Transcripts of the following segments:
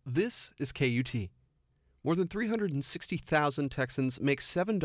This is KUT. More than 360,000 Texans make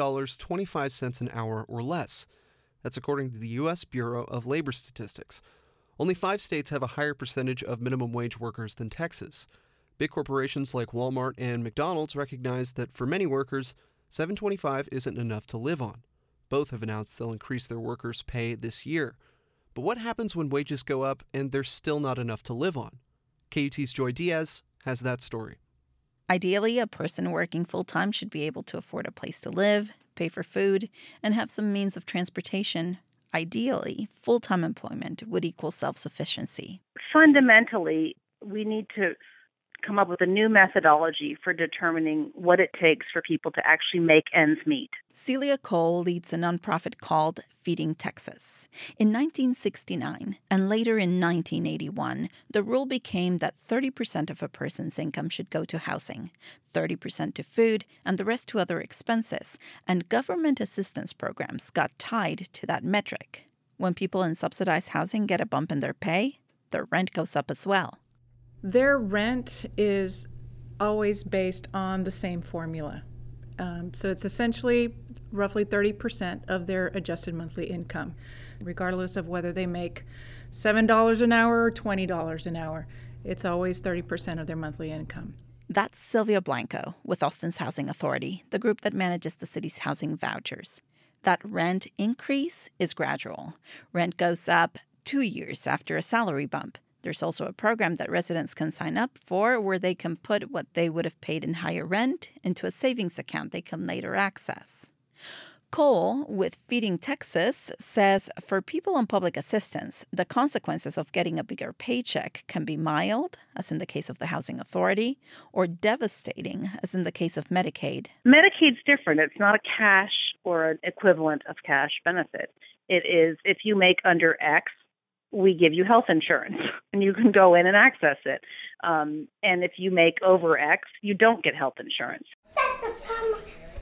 $7.25 an hour or less. That's according to the U.S. Bureau of Labor Statistics. Only 5 states have a higher percentage of minimum wage workers than Texas. Big corporations like Walmart and McDonald's recognize that for many workers, $7.25 isn't enough to live on. Both have announced they'll increase their workers' pay this year. But what happens when wages go up and there's still not enough to live on? KUT's Joy Diaz has that story. Ideally, a person working full-time should be able to afford a place to live, pay for food, and have some means of transportation. Ideally, full-time employment would equal self-sufficiency. Fundamentally, we need to come up with a new methodology for determining what it takes for people to actually make ends meet. Celia Cole leads a nonprofit called Feeding Texas. In 1969 and later in 1981, the rule became that 30% of a person's income should go to housing, 30% to food, and the rest to other expenses, and government assistance programs got tied to that metric. When people in subsidized housing get a bump in their pay, their rent goes up as well. Their rent is always based on the same formula. So it's essentially roughly 30% of their adjusted monthly income, regardless of whether they make $7 an hour or $20 an hour. It's always 30% of their monthly income. That's Sylvia Blanco with Austin's Housing Authority, the group that manages the city's housing vouchers. That rent increase is gradual. Rent goes up 2 years after a salary bump. There's also a program that residents can sign up for where they can put what they would have paid in higher rent into a savings account they can later access. Cole, with Feeding Texas, says for people on public assistance, the consequences of getting a bigger paycheck can be mild, as in the case of the Housing Authority, or devastating, as in the case of Medicaid. Medicaid's different. It's not a cash or an equivalent of cash benefit. It is, if you make under X, we give you health insurance, and you can go in and access it. And if you make over X, you don't get health insurance. Set the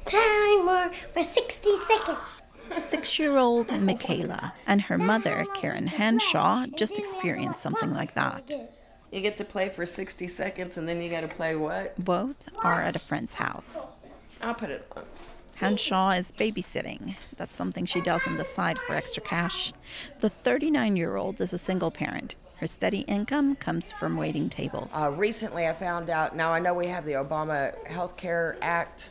timer for 60 seconds. 6-year-old Michaela and her mother, Karen Henshaw, just experienced something like that. You get to play for 60 seconds, and then you got to play what? Both are at a friend's house. I'll put it on. Henshaw is babysitting. That's something she does on the side for extra cash. The 39-year-old is a single parent. Her steady income comes from waiting tables. Recently, I found out, now I know we have the Obama Health Care Act,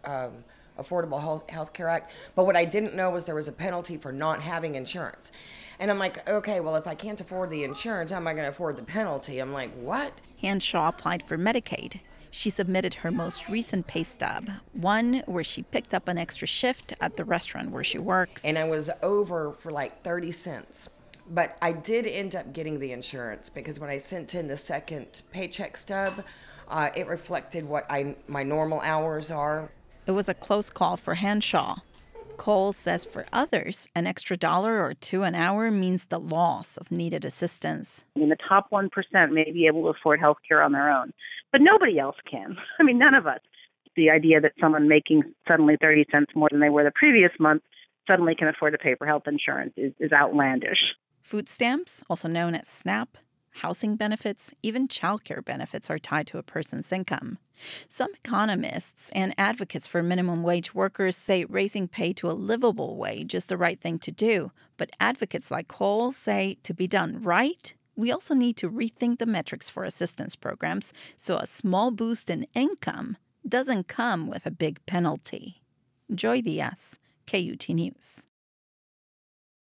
Affordable Health Care Act, but what I didn't know was there was a penalty for not having insurance. And I'm like, okay, well, if I can't afford the insurance, how am I going to afford the penalty? I'm like, what? Henshaw applied for Medicaid. She submitted her most recent pay stub, one where she picked up an extra shift at the restaurant where she works. And I was over for like 30 cents. But I did end up getting the insurance because when I sent in the second paycheck stub, it reflected what my normal hours are. It was a close call for Henshaw. Cole says for others, an extra $1 or $2 an hour means the loss of needed assistance. I mean, the top 1% may be able to afford health care on their own, but nobody else can. I mean, none of us. The idea that someone making suddenly 30 cents more than they were the previous month suddenly can afford to pay for health insurance is outlandish. Food stamps, also known as SNAP, housing benefits, even childcare benefits are tied to a person's income. Some economists and advocates for minimum wage workers say raising pay to a livable wage is the right thing to do. But advocates like Cole say to be done right, we also need to rethink the metrics for assistance programs so a small boost in income doesn't come with a big penalty. Joy Diaz, KUT News.